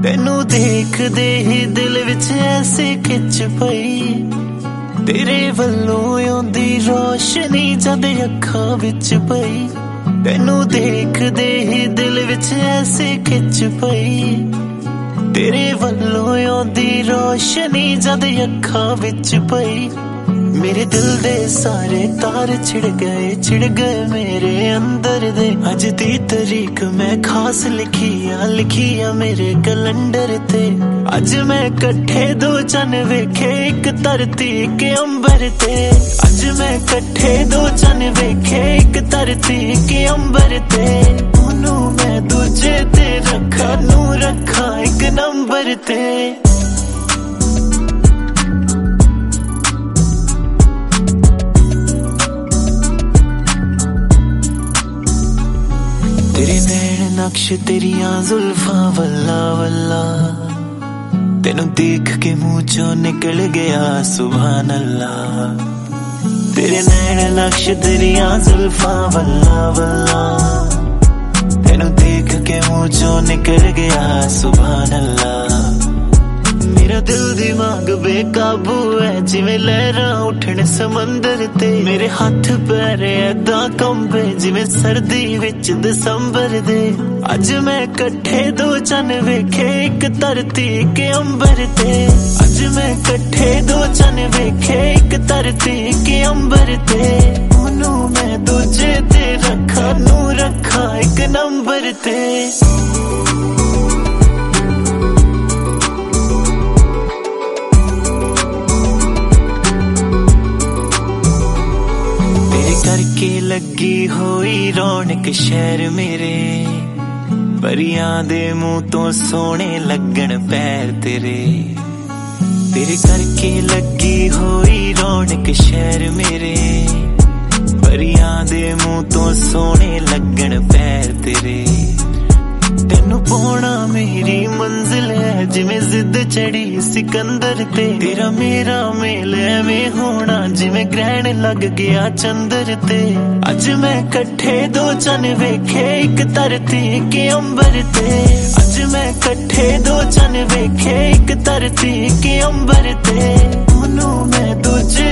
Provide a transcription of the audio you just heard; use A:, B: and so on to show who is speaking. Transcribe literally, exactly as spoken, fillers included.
A: तेनू देख दे ही दिल विच ऐसी खिच पई, तेरे वल्लों आउंदी रोशनी जद अखां विच पई। तेनू देख दे ही दिल विच ऐसी खिच पई, तेरे वल्लों आउंदी रोशनी जद अखां विच पई। मेरे दिल दे सारे तार छिड़ गए छिड़ गए मेरे अंदर दे। अज दी तारीख मैं खास लिखी आ लिखी आ मेरे कैलेंडर ते। अज मैं कट्ठे दो चन वेखे एक धरती के अंबर ते। अज मैं कट्ठे दो चन वेखे एक धरती के अंबर ते। ओनू मैं दूजे ते रखा नू रखा एक नंबर ते। तेरे नैन नक्श तेरिया जुल्फा वल्ला वल्ला, तेनू देख के मुंह चो निकल गया सुभान अल्लाह। तेरे नैन नक्श तेरिया जुल्फा वल्ला वल्ला, तेनू देख के मुंह चो निकल गया सुभान अल्लाह। मेरा दिल दिमाग बेकाबू है जिवें लहरां उठण समंदर ते। मेरे हाथ पैर ऐदा कंबे जिवें सर्दी विच दसंबर दे। अज मैं कट्ठे दो चन वेखे एक धरती के अंबर ते। अज मैं कट्ठे दो चन वेखे एक धरती के अंबर ते। ओनू मैं दूजे ते रखा नू रखा एक नंबर ते। करके लगी होई रौनक शहर मेरे, परियां दे मुंह तो सोने लगन पैर तेरे। तेरे करके लगी होई रौनक शहर मेरे, परियां दे मुंह तो सोने लगन पैर तेरे। तेनू पाना मेरी मंजिल है जिवें जिद चढ़ी सिकंदर ते। तेरा मेरा मेल एवें होना जिवें ग्रहण लग गया चंदर ते। अज मैं कट्ठे दो चन वेखे एक धरती के अंबर ते। अज मैं कट्ठे दो चन वेखे एक धरती के अंबर ते। ओनू मैं दूजे